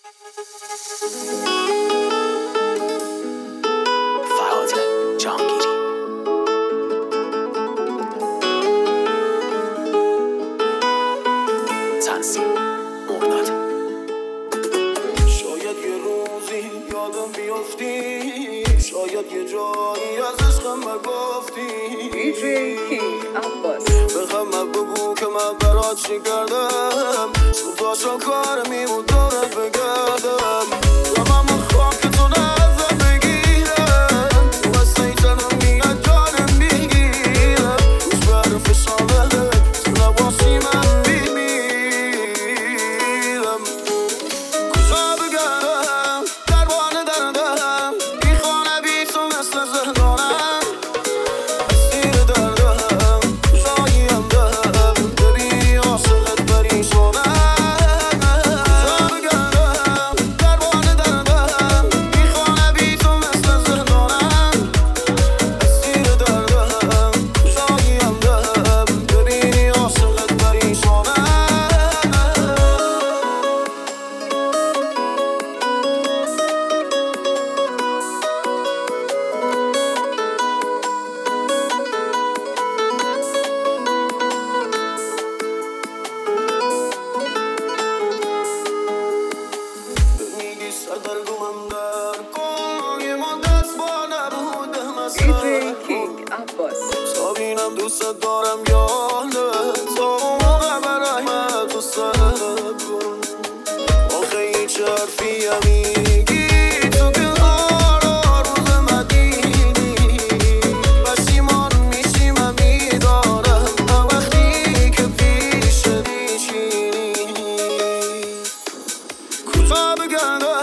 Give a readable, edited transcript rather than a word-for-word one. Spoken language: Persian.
فرهاد جهانگیری. تنظیم مرداد. شاید یه روزی یادم بیافتی، شاید یه جایی از عشقم گفتی. DJ King Abbas. بخم بگو که من برات چی کردم، صبحاشا کار میمون دارت بگردم. و من خواب که تو نزم بگیرم، تو بسته تنم میاد جانم میگیرم. روز بر فشانه تو نباشی من میمیرم. کجا بگردم دربان دردم، بی خانه بی تو مثل زندانم. اسیر دردم کجاییم دم، ببینی عاشقت پریشانم. کجا بگردم دربان دردم، بی خانه بی تو مثل زندانم. اسیر دردم کجاییم دم، ببینی عاشقت پریشانم. میگی سردرگمم در کن، یه مدت با نبودم DJ اصلا. King Abbas. تا بینم دوست دارم یاده، تا اون موقع برای من تو صبر کن. آخه هیچ حرفی میگی تو که هارا روز مدینی. پشیمان میشی من میدارم وقتی که پیش میشینی. کجا بگردم